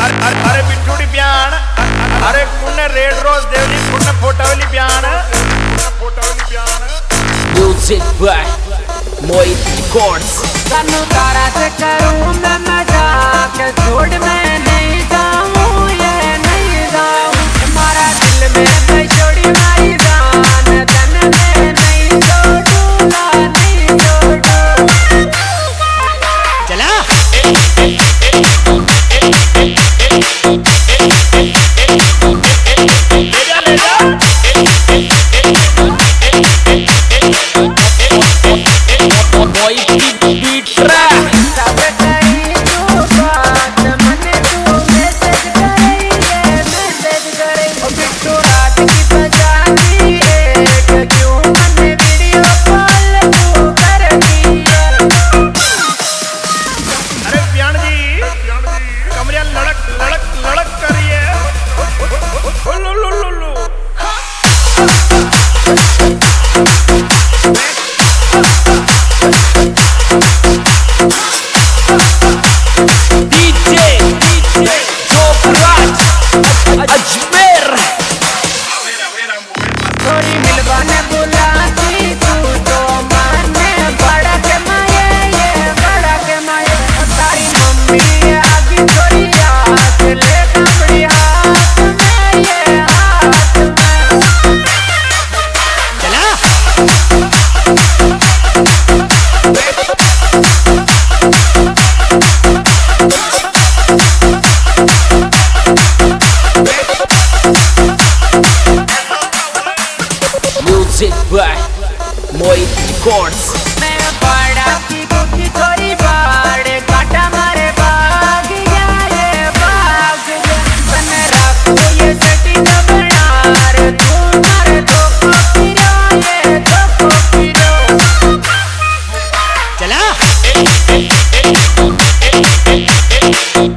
अरे बिट्टूडी ब्याण अरे पुण्य रेड रोज देवली पुण्य फोटावली ब्याण म्यूजिक बाय मोहित रिकॉर्ड्स। तनु तारा से करूं मैं मजाक, छोड़ मैं नहीं जाऊं ये नहीं जाऊं, तुम्हारा दिल में मैं छोड़ी मारी जान, तन में नहीं छोड़ूंगा नहीं छोड़ू। चला म्यूजिक बाय मोहित रिकॉर्ड्स। मैं बड़ा की दुखी थोड़ी बाड़े काटा मारे बाग ये बाग बन रखो ये सटी दबनार तुम्हारे तो फिरो ये तो फिरो। चला